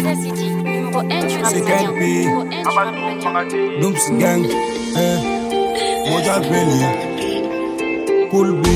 City, numéro 1 du rap C'est italien. quel pays? Numéro 1 du rap italien. Dooms Gang, Moja Belly, Cool B,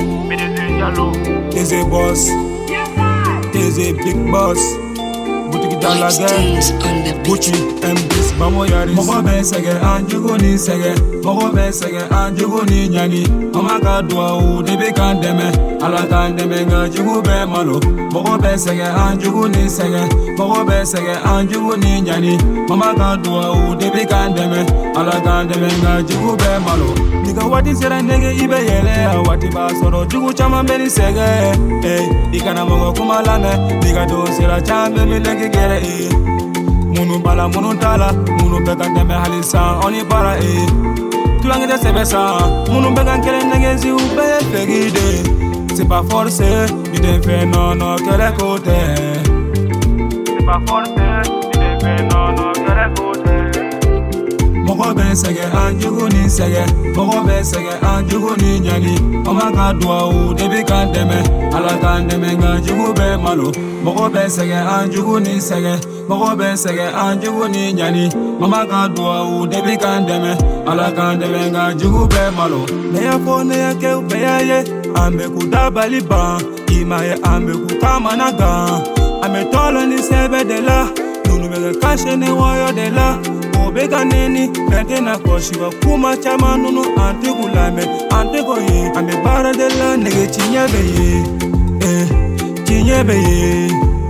TZ Boss, TZ Big Boss, Boutique dans la guerre, Gucci, M10, Bamo Yaris. Mogo ben sege, anjugo ni sege, Mogo ben sege, anjugo ni nyani. Mama ka dua u, debi kan deme, ala kan deme nga jugu be malo. Mogo ben sege, anjugo ni sege, Mogo ben sege, anjugo ni nyani. Mama ka dua u, debi kan deme, ala kan deme nga jugu be malo. Nigga wati sera nege ibe yele, wati ba soro jugu chama beni sege. Ikana mogo kuma lame, nigga do sera chambe mi legi gere Munu bala munu tala, munu beka deme halisa, oni para Tulangi de sebe sa, munu beka kele nege zi ube fegide. C'est pas forcé, ni de fe non non kele kote. C'est pas forcé, ni de fe non non kele kote. Mogo ben sege anjugu ni sege, Mogo ben sege anjugu ni nyani. Mama ka dua u debi kan deme, ala kan deme nga jugu be malo. Mogo ben sege anjugu ni sege, Mogo ben sege anjugu ni nyani. Mama ka dua u debi kan deme, ala kan deme nga jugu be malo. Neya fo neya ke ubeya ye, ambe kudabali ba, imaye ambe kukamanaga. Ame tolo ni sebe de la, nunu mege kashe ne woyo de la. Obeka neni, pente na koshiwa kuma chama nunu antiku lame, antiku ye. Ame bara de la nege chinyebe ye, chinyebe ye,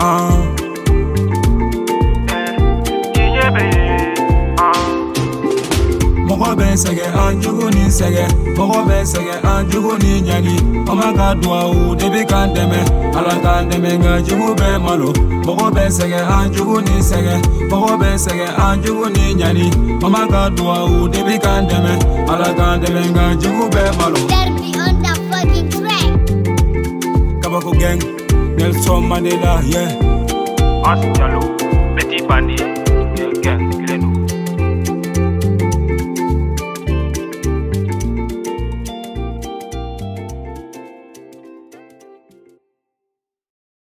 chinyebe ye, Mogo ben sege anjugu ni sege, Mogo ben sege anjugu ni nyani. Mama ka dua u debi kan deme, ala kan deme nga jugu be malo. Mogo ben sege anjugu ni sege, Mogo ben sege anjugu ni nyani. Mama ka dua u debi kan deme, ala kan deme nga jugu be malo. Derby on the fucking track. Kabako Gang, Nelson Mandela, yeah. As Diallo, Petit Bandit.